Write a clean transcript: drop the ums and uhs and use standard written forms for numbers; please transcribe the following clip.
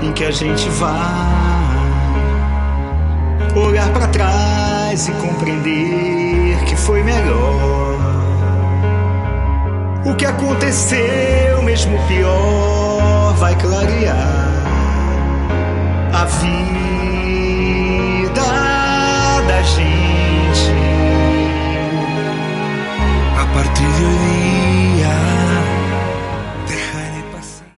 em que a gente vai olhar pra trás e compreender que foi melhor. O que aconteceu, mesmo pior, vai clarear a vida da gente.